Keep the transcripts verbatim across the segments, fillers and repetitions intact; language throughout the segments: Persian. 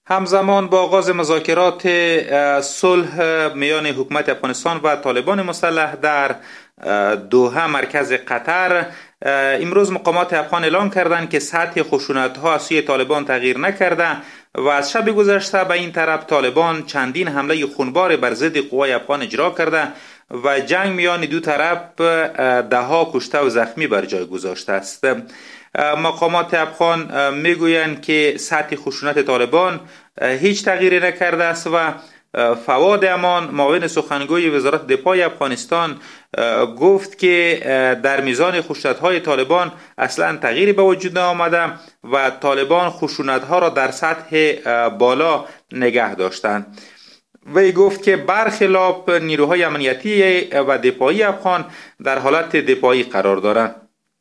همزمان با آغاز مذاکرات صلح میان حکومت افغانستان و طالبان مسلح در دوحه مرکز قطر، امروز مقامات افغان اعلام کردند که سطح خشونت‌ها از سوی طالبان تغییر نکرده و از شب گذشته به این طرف طالبان چندین حمله خونبار بر ضد قوای افغان اجرا کرده و جنگ میان دو طرف ده‌ها کشته و زخمی بر جای گذاشته است. مقامات افغان میگویند که سطح خشونت طالبان هیچ تغییری نکرده است و فواد امان، معاون سخنگوی وزارت دفاع افغانستان، گفت که در میزان خشونت‌های طالبان اصلا تغییری به وجود نآمده و طالبان خشونت‌ها را در سطح بالا نگه داشتند. وی گفت که برخلاف نیروهای امنیتی و دفاعی افغان در حالت دفاعی قرار دارند.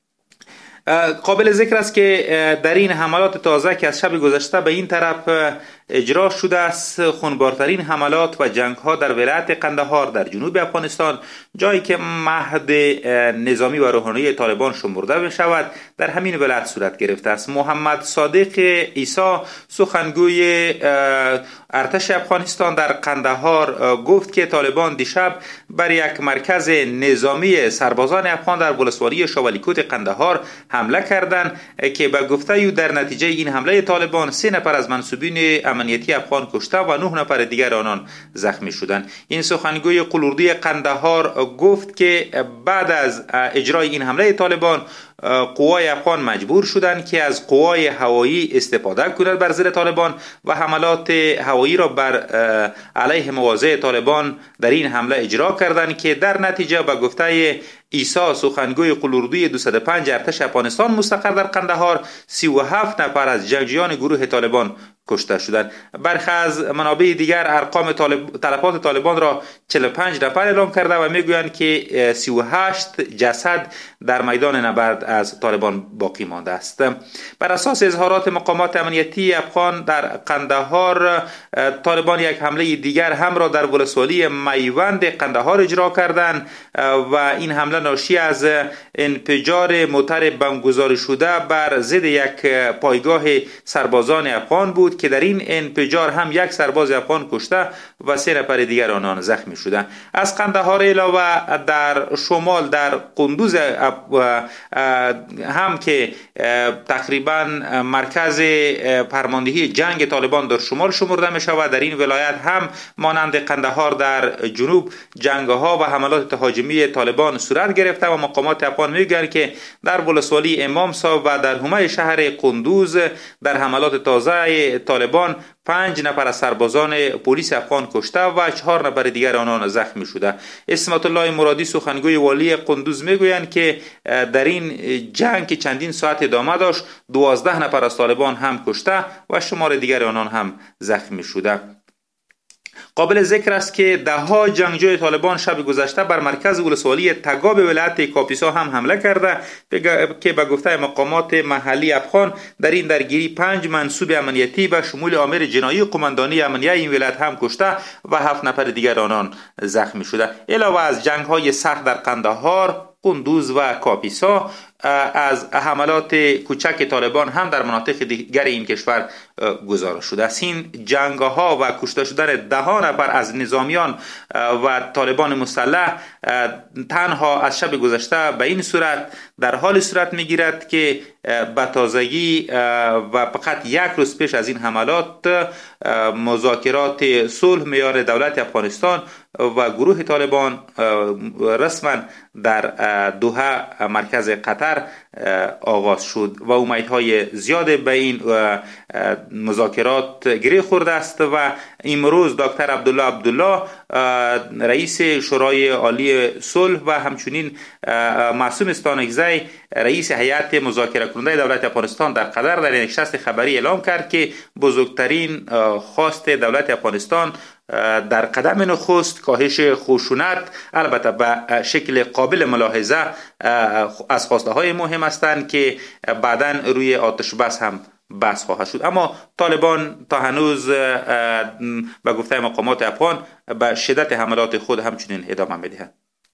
قابل ذکر است که در این حملات تازه که از شب گذشته به این طرف اجرا شده است، خونبارترین حملات و جنگ ها در ولایت قندهار در جنوب افغانستان، جایی که مهد نظامی و روحانی طالبان شمرده می شود، در همین ولایت صورت گرفته است. محمد صادق عیسی، سخنگوی ارتش افغانستان در قندهار، گفت که طالبان دیشب بر یک مرکز نظامی سربازان افغان در ولسوالی شوالیکوت قندهار حمله کردند که به گفته او در نتیجه این حمله طالبان سه نفر از منصوبین امنیتی افغان کشته و نه نفر دیگر آنان زخمی شدند. این سخنگوی قلوردی قندهار گفت که بعد از اجرای این حمله طالبان، قوای افغان مجبور شدند که از قوای هوایی استفاده کنند بر ضد طالبان و حملات هوایی را بر علیه مواضع طالبان در این حمله اجرا کردند که در نتیجه به گفته عیسی، سخنگوی قلوردی دویست و پنج ارتش افغانستان مستقر در قندهار، سی و هفت نفر از جنگجویان گروه طالبان کشته شدند. برخی از منابع دیگر ارقام طالب... تلفات طالبان را چهل و پنج نفر اعلام کرده و میگویند که سی و هشت جسد در میدان نبرد از طالبان باقی مانده است. بر اساس اظهارات مقامات امنیتی افغان در قندهار، طالبان یک حمله دیگر هم را در ولسوالی میوند قندهار اجرا کردند و این حمله ناشی از انفجار موتر بمبگذاری شده بر ضد یک پایگاه سربازان افغان بود که در این انفجار هم یک سرباز افغان کشته و سه نفر دیگر آنان زخمی شده. از قندهار علاوه در شمال در قندوز هم که تقریبا مرکز فرماندهی جنگ طالبان در شمال شمرده می شود، در این ولایت هم مانند قندهار در جنوب جنگ ها و حملات تهاجمی طالبان صورت گرفته و مقامات افغان میگویند که در ولسوالی امام صاحب و در حومه شهر قندوز در حملات تازه طالبان پنج نفر از سربازان پلیس افغان کشته و چهار نفر دیگر آنان زخمی شده. اسمت الله مرادی، سخنگوی والی قندوز، میگویند که در این جنگ که چندین ساعت ادامه داشت، دوازده نفر از طالبان هم کشته و شمار دیگر آنان هم زخمی شده. قابل ذکر است که ده ها جنگجوی طالبان شب گذشته بر مرکز ولسوالی تگاب ولایت کاپیسا هم حمله کرده که به گفته مقامات محلی افغان در این درگیری پنج منصوب امنیتی و شمول آمر جنایی قماندانی امنیه این ولایت هم کشته و هفت نفر دیگر آنان زخمی شده. علاوه از جنگ های سخت در قندهار، قندوز و کاپیسا، از حملات کوچک طالبان هم در مناطق دیگر این کشور گزارش شده است. این جنگ ها و کشته شدن ده ها نفر از نظامیان و طالبان مسلح تنها از شب گذشته به این صورت در حال صورت میگیرد که به تازگی و فقط یک روز پیش از این حملات مذاکرات صلح میان دولت افغانستان و گروه طالبان رسما در دوحه مرکز قطر آغاز شد و امیدهای زیاد به این مذاکرات گره خورده است و امروز دکتر عبدالله عبدالله، رئیس شورای عالی صلح، و همچنین معصوم استانکزی، رئیس هیئت مذاکره کننده دولت افغانستان در قطر، در نشست خبری اعلام کرد که بزرگترین خواست دولت افغانستان در قدم نخست کاهش خشونت، البته به شکل قابل ملاحظه، از خواسته های مهم هستند که بعداً روی آتش بس هم بحث خواهد شد. اما طالبان تا هنوز به گفته مقامات افغان به شدت حملات خود همچنین ادامه می‌دهند.